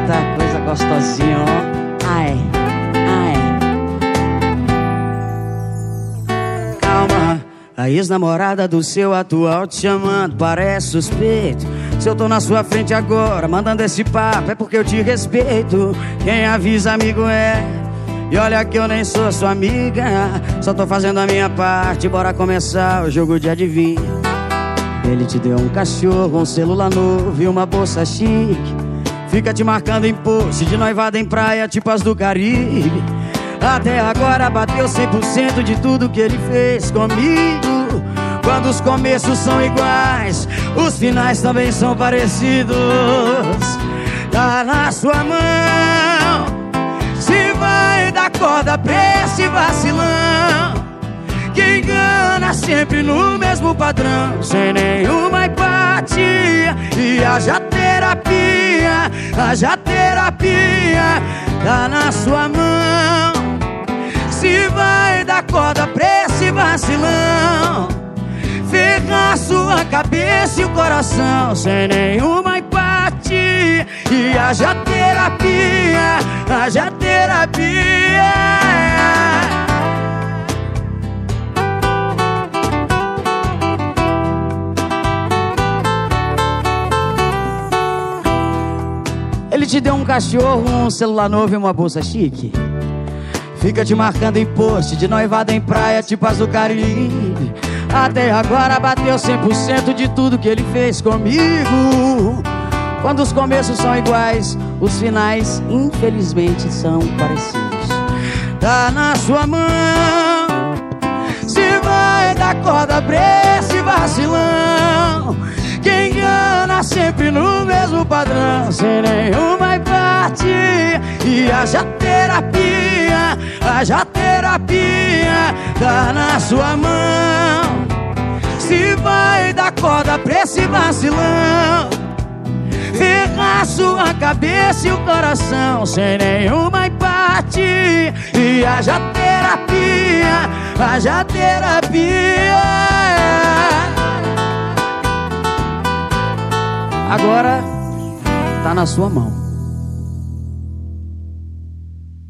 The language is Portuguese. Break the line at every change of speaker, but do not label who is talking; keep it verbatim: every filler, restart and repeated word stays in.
Eita, coisa gostosinha, ó. Ai, ai. Calma, a ex-namorada do seu atual te chamando, parece suspeito. Se eu tô na sua frente agora, mandando esse papo, é porque eu te respeito. Quem avisa amigo é. E olha que eu nem sou sua amiga, só tô fazendo a minha parte, bora começar o jogo de adivinha. Ele te deu um cachorro, um celular novo e uma bolsa chique. Fica te marcando em post de noivada em praia, tipo as do Caribe. Até agora bateu cem por cento de tudo que ele fez comigo. Quando os começos são iguais, os finais também são parecidos. Tá na sua mão se vai dar corda pra esse vacilão que engana sempre no mesmo padrão, sem nenhuma empatia. E haja terapia, haja terapia. Tá na sua mão se vai dar corda pra esse vacilão, ferrar sua cabeça e o coração, sem nenhuma empatia. E haja terapia, haja terapia. Ele te deu um cachorro, um celular novo e uma bolsa chique. Fica te marcando em post de noivada em praia, tipo as do Caribe. Até agora bateu cem por cento de tudo que ele fez comigo. Quando os começos são iguais, os finais infelizmente são parecidos. Tá na sua mão se vai dar corda pra esse vacilão que engana sempre no mesmo padrão, sem nenhuma empatia. E haja terapia, haja terapia. Tá na sua mão se vai dar corda pra esse vacilão, ferrar sua cabeça e o coração, sem nenhuma empatia. E haja terapia, haja terapia. Agora tá na sua mão.